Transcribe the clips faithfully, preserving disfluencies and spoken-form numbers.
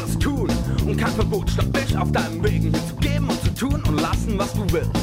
es tun und kein Verbot stoppt dich auf deinem Weg, mir zu geben und zu tun und lassen, was du willst.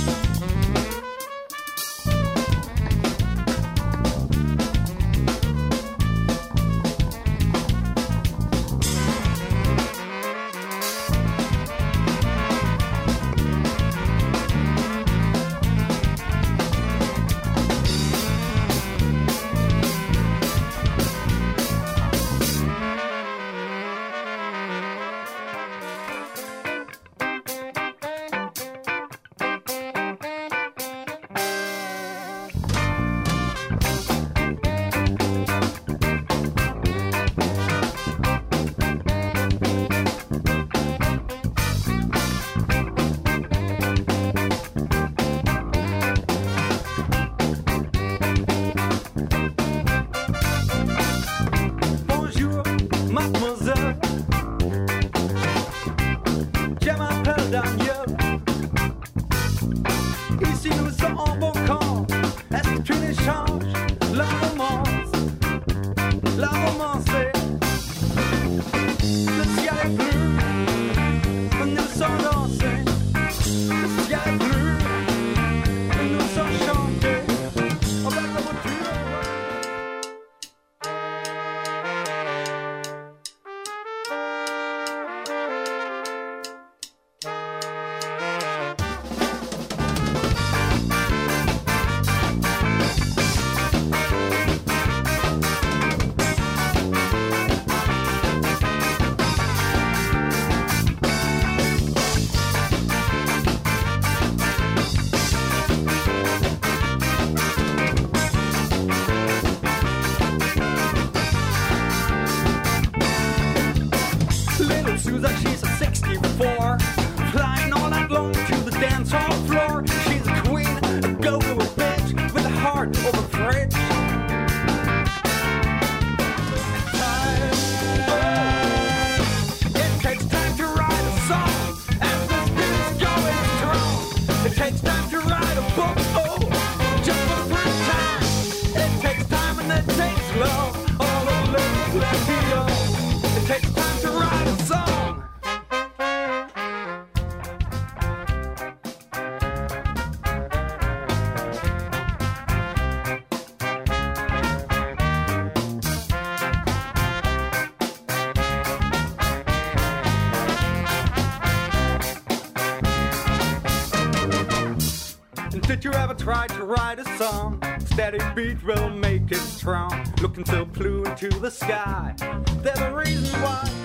Did you ever try to write a song? Steady beat will make it strong. Looking so blue into the sky. There's a reason why